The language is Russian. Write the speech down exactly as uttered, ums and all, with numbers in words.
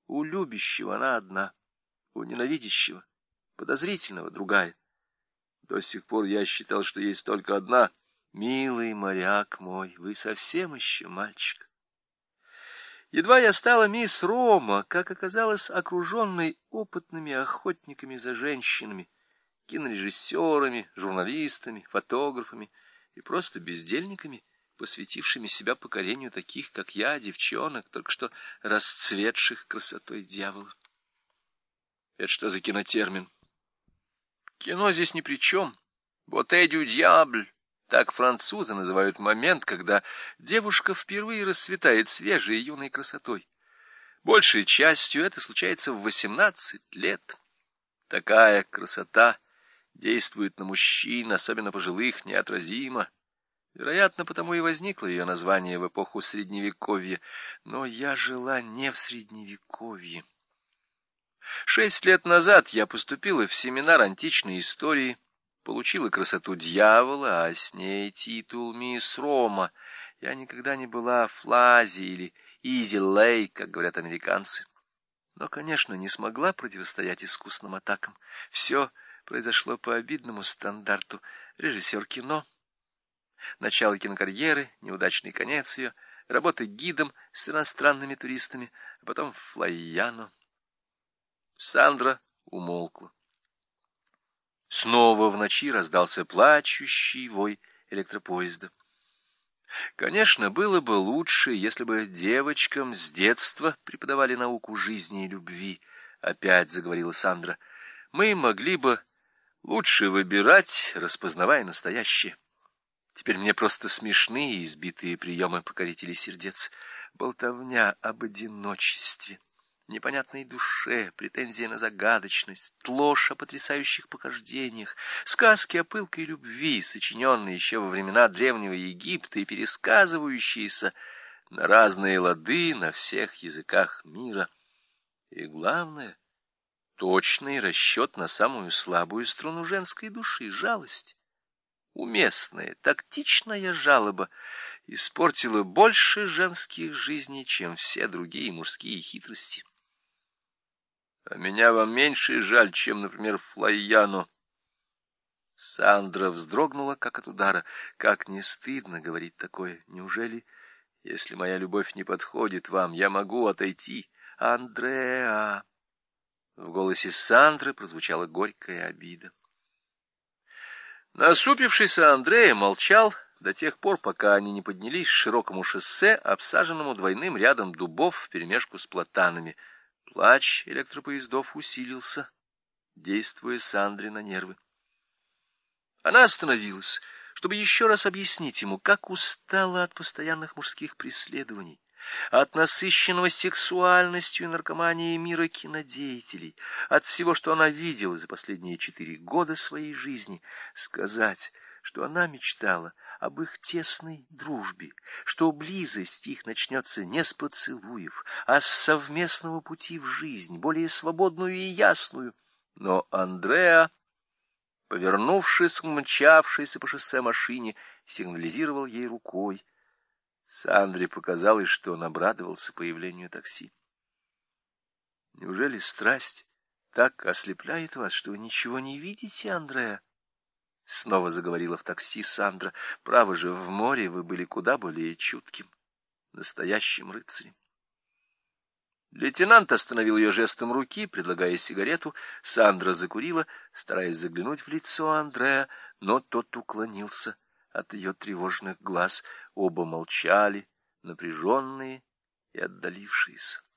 У любящего она одна, у ненавидящего, подозрительного другая. До сих пор я считал, что есть только одна. Милый моряк мой, вы совсем еще мальчик. Едва я стала мисс Рома, как оказалось, окруженной опытными охотниками за женщинами, кинорежиссерами, журналистами, фотографами и просто бездельниками, посвятившими себя покорению таких, как я, девчонок, только что расцветших красотой дьявола. Это что за кинотермин? Кино здесь ни при чем. «Beauté du diable» — так французы называют момент, когда девушка впервые расцветает свежей и юной красотой. Большей частью это случается в восемнадцать лет. Такая красота действует на мужчин, особенно пожилых, неотразимо. Вероятно, потому и возникло ее название в эпоху Средневековья. Но я жила не в Средневековье. Шесть лет назад я поступила в семинар античной истории, получила красоту дьявола, а с ней титул мисс Рома. Я никогда не была Флази или Изи Лей, как говорят американцы. Но, конечно, не смогла противостоять искусным атакам. Все произошло по обидному стандарту. Режиссер кино, начало кинокарьеры, неудачный конец ее, работа гидом с иностранными туристами, а потом Флайяно. Сандра умолкла. Снова в ночи раздался плачущий вой электропоезда. Конечно, было бы лучше, если бы девочкам с детства преподавали науку жизни и любви, опять заговорила Сандра. Мы могли бы лучше выбирать, распознавая настоящее. Теперь мне просто смешны избитые приемы покорителей сердец. Болтовня об одиночестве, непонятной душе, претензия на загадочность, ложь о потрясающих похождениях, сказки о пылкой любви, сочиненные еще во времена Древнего Египта и пересказывающиеся на разные лады на всех языках мира. И главное, точный расчет на самую слабую струну женской души — жалость. Уместная, тактичная жалоба испортила больше женских жизней, чем все другие мужские хитрости. А меня вам меньше жаль, чем, например, Флайяно. Сандра вздрогнула, как от удара. Как не стыдно говорить такое. Неужели, если моя любовь не подходит вам, я могу отойти? Андреа! В голосе Сандры прозвучала горькая обида. Насупившийся Андреа молчал до тех пор, пока они не поднялись к широкому шоссе, обсаженному двойным рядом дубов вперемешку с платанами. Плач электропоездов усилился, действуя Сандре на нервы. Она остановилась, чтобы еще раз объяснить ему, как устала от постоянных мужских преследований, от насыщенного сексуальностью и наркоманией мира кинодеятелей, от всего, что она видела за последние четыре года своей жизни, сказать, что она мечтала об их тесной дружбе, что близость их начнется не с поцелуев, а с совместного пути в жизнь, более свободную и ясную. Но Андреа, повернувшись к мчавшейся по шоссе машине, сигнализировал ей рукой. Сандре показалось, что он обрадовался появлению такси. «Неужели страсть так ослепляет вас, что вы ничего не видите, Андреа?» Снова заговорила в такси Сандра. «Право же, в море вы были куда более чутким, настоящим рыцарем». Лейтенант остановил ее жестом руки, предлагая сигарету. Сандра закурила, стараясь заглянуть в лицо Андреа, но тот уклонился от ее тревожных глаз. Оба молчали, напряженные и отдалившиеся.